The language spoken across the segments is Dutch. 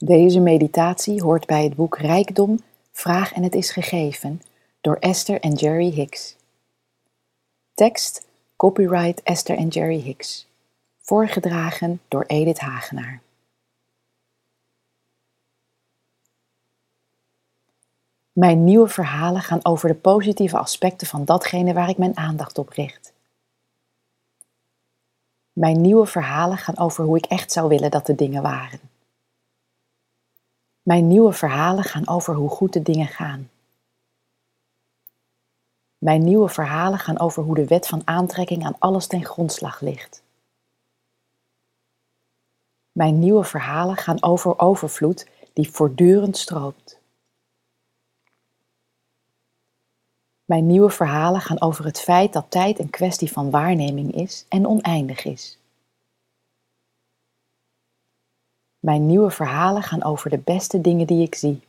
Deze meditatie hoort bij het boek Rijkdom, Vraag en het is gegeven door Esther en Jerry Hicks. Tekst, copyright Esther en Jerry Hicks. Voorgedragen door Edith Hagenaar. Mijn nieuwe verhalen gaan over de positieve aspecten van datgene waar ik mijn aandacht op richt. Mijn nieuwe verhalen gaan over hoe ik echt zou willen dat de dingen waren. Mijn nieuwe verhalen gaan over hoe goed de dingen gaan. Mijn nieuwe verhalen gaan over hoe de wet van aantrekking aan alles ten grondslag ligt. Mijn nieuwe verhalen gaan over overvloed die voortdurend stroomt. Mijn nieuwe verhalen gaan over het feit dat tijd een kwestie van waarneming is en oneindig is. Mijn nieuwe verhalen gaan over de beste dingen die ik zie.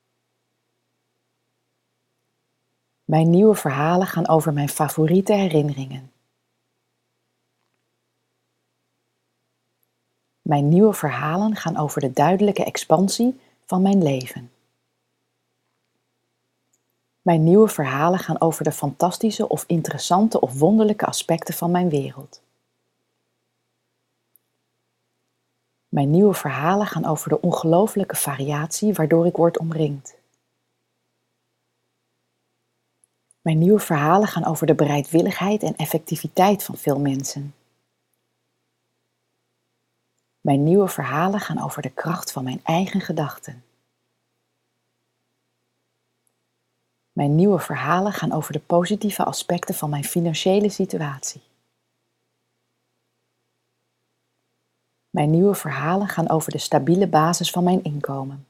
Mijn nieuwe verhalen gaan over mijn favoriete herinneringen. Mijn nieuwe verhalen gaan over de duidelijke expansie van mijn leven. Mijn nieuwe verhalen gaan over de fantastische of interessante of wonderlijke aspecten van mijn wereld. Mijn nieuwe verhalen gaan over de ongelooflijke variatie waardoor ik word omringd. Mijn nieuwe verhalen gaan over de bereidwilligheid en effectiviteit van veel mensen. Mijn nieuwe verhalen gaan over de kracht van mijn eigen gedachten. Mijn nieuwe verhalen gaan over de positieve aspecten van mijn financiële situatie. Mijn nieuwe verhalen gaan over de stabiele basis van mijn inkomen.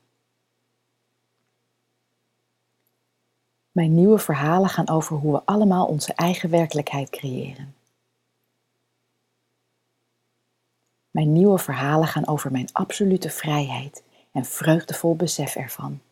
Mijn nieuwe verhalen gaan over hoe we allemaal onze eigen werkelijkheid creëren. Mijn nieuwe verhalen gaan over mijn absolute vrijheid en vreugdevol besef ervan.